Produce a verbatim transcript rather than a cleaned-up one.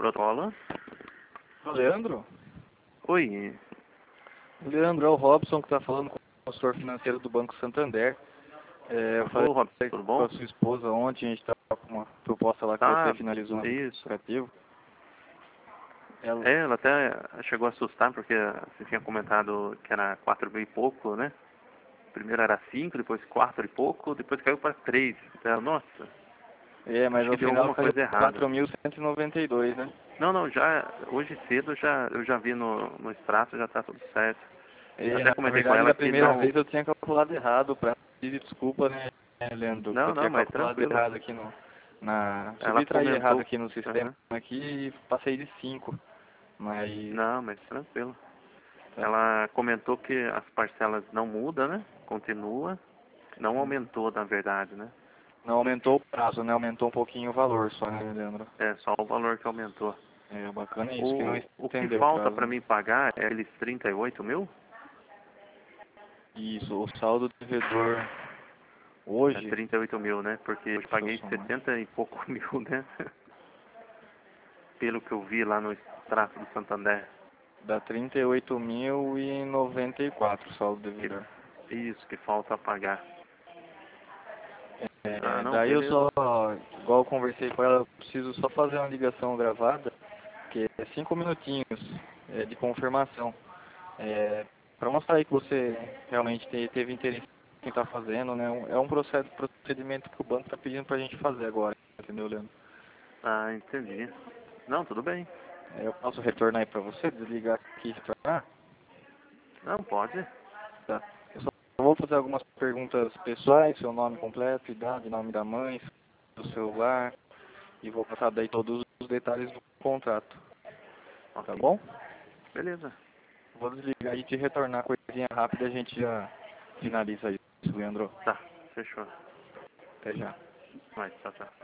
Protocolo. Leandro? Oi. Leandro, é o Robson que está falando com o consultor financeiro do Banco Santander. É, eu falei Ô, Robson, tudo com bom? a sua esposa ontem, a gente estava com uma proposta lá que Tá, você finalizou no isso. aplicativo. Ela... É, ela até chegou a assustar porque você tinha comentado que era quatro mil e pouco, né? Primeiro era cinco, depois quatro e pouco, depois caiu para três. Então, nossa, É, mas acho no que deu final alguma caiu coisa errada. quatro mil cento e noventa e dois, né? Não, não, já hoje cedo já eu já vi no, no extrato, já tá tudo certo. Eu É, até na comentei com verdade, ela da que primeira não. vez eu tinha calculado errado, pra pedir desculpa, né, Leandro? Não, Eu não, tinha mas calculado tranquilo. errado aqui no... Na... Ela Subtraí errado comentou. aqui no sistema Aham. aqui e passei de cinco. Mas... Não, mas tranquilo. Tá. Ela comentou que as parcelas não mudam, né? Continua. Não Uhum. aumentou, na verdade, né? Não aumentou o prazo, né? Aumentou um pouquinho o valor só, né, Leandro? É só o valor que aumentou. É bacana isso, que não O, o que estendeu o falta prazo, para né? mim pagar é aqueles trinta e oito mil? Isso, o saldo devedor É hoje, trinta e oito mil, né? Porque eu deixa eu paguei somar, setenta e pouco mil, né? Pelo que eu vi lá no extrato do Santander. dá trinta e oito mil e noventa e quatro o saldo Que, devedor. isso, que falta pagar. Ah, É, não, daí eu beleza. só, igual eu conversei com ela, eu preciso só fazer uma ligação gravada, que é cinco minutinhos é, de confirmação. É, para mostrar aí que você realmente te- teve interesse em estar fazendo, né? Um- É um processo, procedimento que o banco está pedindo para a gente fazer agora, entendeu, Leandro? Ah, entendi. Não, tudo bem. É, eu posso retornar aí para você, desligar aqui e retornar? Não, pode. Tá. Eu só vou fazer algumas perguntas pessoais, seu nome completo, idade, nome da mãe, do celular, e vou passar daí todos os detalhes do contrato, tá Ok. bom? Beleza. Vou desligar e te retornar coisinha rápida, a gente já finaliza isso, Leandro. Tá, fechou. Até já. Vai, tchau, tchau.